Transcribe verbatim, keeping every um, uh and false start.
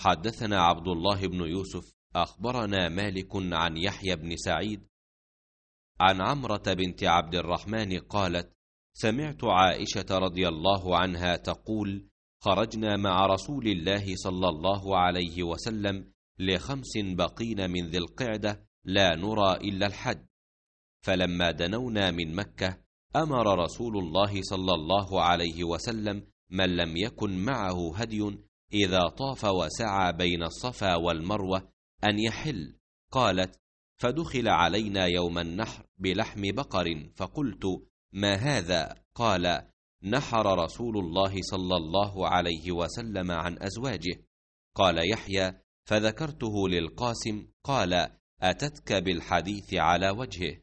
حدثنا عبد الله بن يوسف أخبرنا مالك عن يحيى بن سعيد عن عمرة بنت عبد الرحمن قالت: سمعت عائشة رضي الله عنها تقول: خرجنا مع رسول الله صلى الله عليه وسلم لخمس بقين من ذي القعدة لا نرى إلا الحج، فلما دنونا من مكة أمر رسول الله صلى الله عليه وسلم من لم يكن معه هدي إذا طاف وسعى بين الصفا والمروة أن يحل. قالت: فدخل علينا يوم النحر بلحم بقر، فقلت: ما هذا؟ قال: نحر رسول الله صلى الله عليه وسلم عن أزواجه. قال يحيى: فذكرته للقاسم، قال: أتتك بالحديث على وجهه.